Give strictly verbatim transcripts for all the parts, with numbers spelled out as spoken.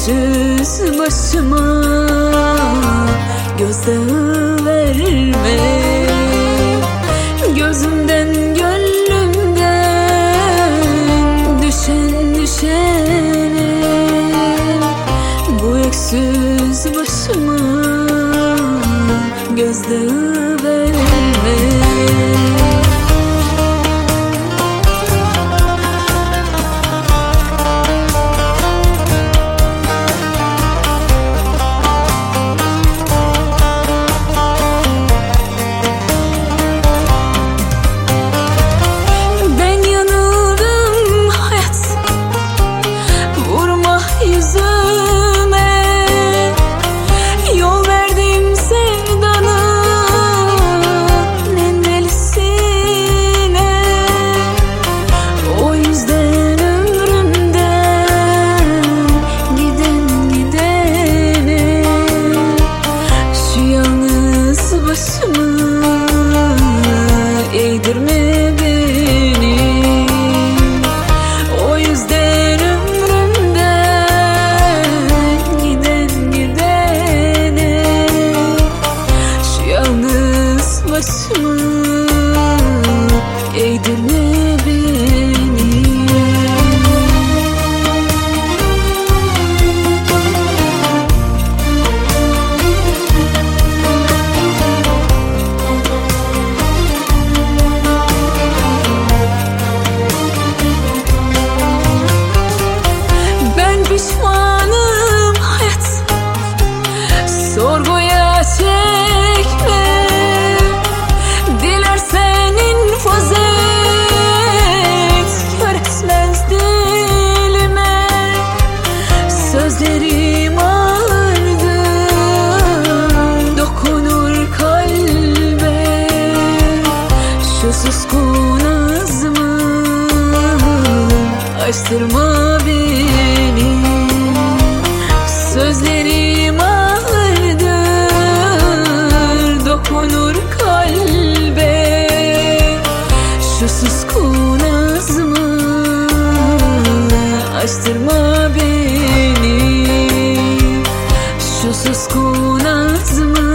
öksüz başıma gözdağı verme. Gözümden gönlümden düşen düşene bu öksüz başıma gözdağı verme. Eğdirme beni, o yüzden ömrümden giden gidene şu yalnız başımı eğdirme beni. Pişmanım hayat, sorguya çekme. Dilersen infaz et, kör etmez dilime. Sözlerim ağırdır, dokunur kalbe. Şu suskun ağzımı açtırma beni. Sözlerim ağırdır, dokunur kalbe. Şu suskun ağzımı açtırma beni. Şu suskun ağzımı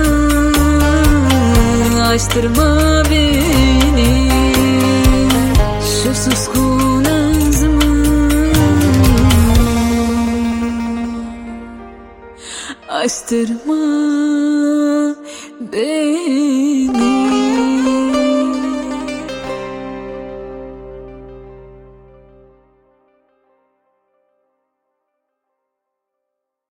açtırma beni. Şu suskun ağzımı açtırma beni.